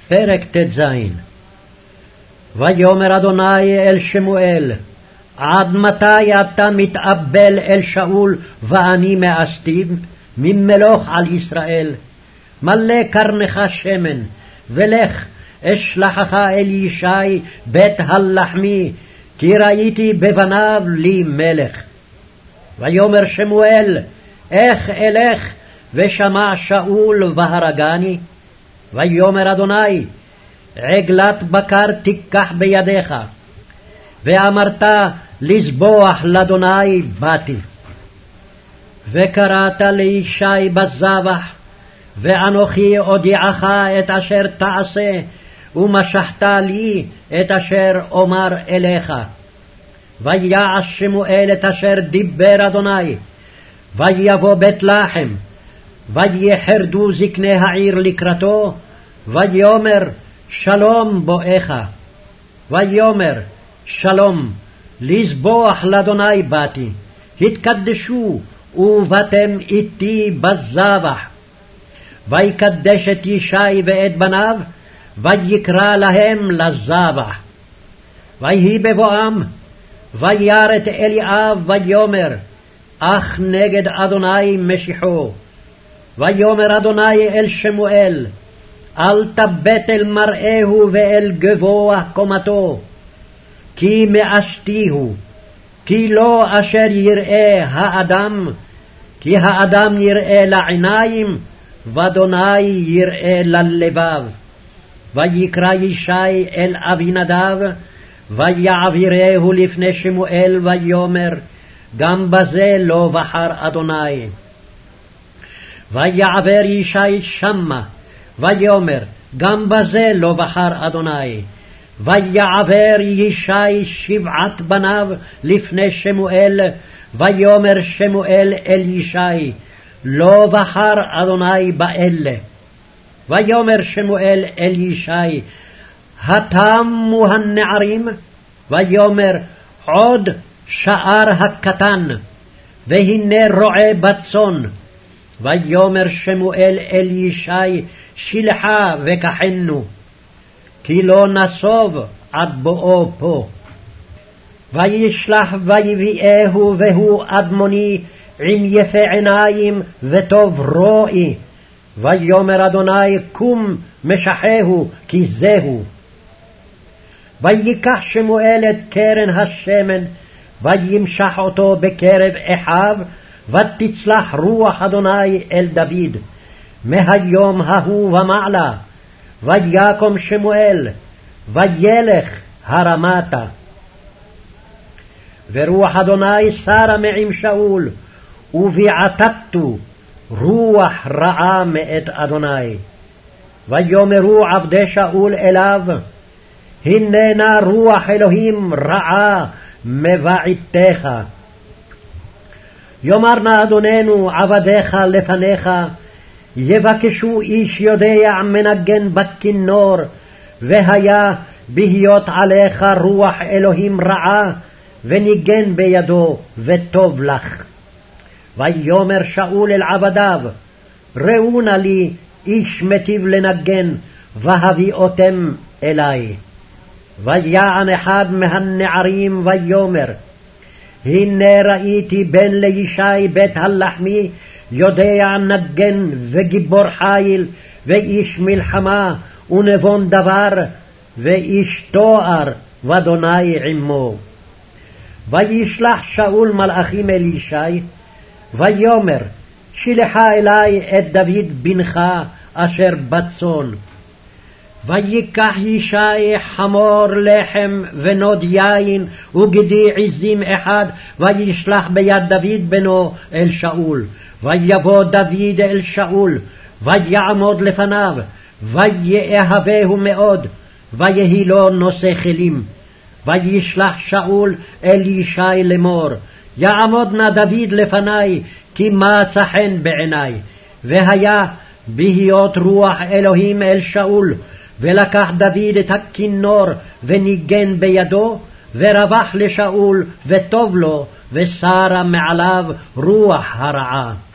פרק ט"ז. ויאמר אדוני אל שמואל, עד מתי אתה מתאבל אל שאול ואני מאסתיו ממלוך על ישראל? מלא קרנך שמן, ולך אשלחך אל ישי בית הלחמי, כי ראיתי בבניו לי מלך. ויאמר שמואל, איך אלך ושמע שאול והרגני? ויאמר אדוני, עגלת בקר תיקח בידיך, ואמרת לזבוח לאדוני באתי. וקראת לישי בזבח, ואנוכי אודיעך את אשר תעשה, ומשחת לי את אשר אומר אליך. ויעש שמואל את אשר דיבר אדוני, ויבוא בית לחם, ויחרדו זקני העיר לקראתו, ויאמר שלום בואך. ויאמר שלום, לזבוח לאדוני באתי, התקדשו ובאתם איתי בזבח. ויקדש את ישי ואת בניו, ויקרא להם לזבח. ויהי בבואם, וירא את אליאב ויאמר, אך נגד אדוני משיחו. ויאמר אדוני אל שמואל, אל תבט אל מראהו ואל גבוה קומתו, כי מאסתיהו, כי לא אשר יראה האדם, כי האדם יראה לעיניים, ואדוני יראה ללבב. ויקרא ישי אל אבינדב, ויעבירהו לפני שמואל, ויאמר, גם בזה לא בחר אדוני. ויעבר ישי שמה, ויאמר, גם בזה לא בחר אדוני. ויעבר ישי 7 בניו לפני שמואל, ויאמר שמואל אל ישי, לא בחר אדוני באלה. ויאמר שמואל אל ישי, התמו הנערים? ויאמר, עוד שאר הקטן, והנה רועה בצאן. ויאמר שמואל אל ישי, שלחה וקחנו, כי לא נסוב עד בואו פה. וישלח ויביאהו, והוא אדמוני עם יפה עיניים וטוב רואי. ויאמר אדוני, קום משחהו, כי זהו. ויקח שמואל את קרן השמן, וימשח אותו בקרב אחיו, ותצלח רוח אדוני אל דוד מהיום ההוא ומעלה. ויקום שמואל, וילך הרמתה. ורוח אדוני סרה מעם שאול, וביעתתו רוח רעה מאת אדוני. ויאמרו עבדי שאול אליו, הננה רוח אלוהים רעה מבעיתך. יאמר נא אדוננו עבדיך לפניך, יבקשו איש יודע מנגן בכינור, והיה בהיות עליך רוח אלוהים רעה, וניגן בידו וטוב לך. ויאמר שאול אל עבדיו, ראו נא לי איש מטיב לנגן, והביאותם אלי. ויען אחד מהנערים ויאמר, הנה ראיתי בן לישי בית הלחמי, יודע נגן וגיבור חיל, ואיש מלחמה ונבון דבר, ואיש תואר, ואדוני עמו. וישלח שאול מלאכים אל ישי, ויאמר, שלחה אלי את דוד בנך אשר בצאן. ויקח ישי חמור לחם ונוד יין וגדי עזים אחד, וישלח ביד דוד בנו אל שאול. ויבוא דוד אל שאול, ויעמוד לפניו, ויאהבהו מאוד, ויהי לו נושא כלים. וישלח שאול אל ישי לאמור, יעמוד נא דוד לפני, כי מצא חן בעיני. והיה בהיות רוח אלוהים אל שאול, ולקח דוד את הכינור וניגן בידו, ורווח לשאול וטוב לו, וסרה מעליו רוח הרעה.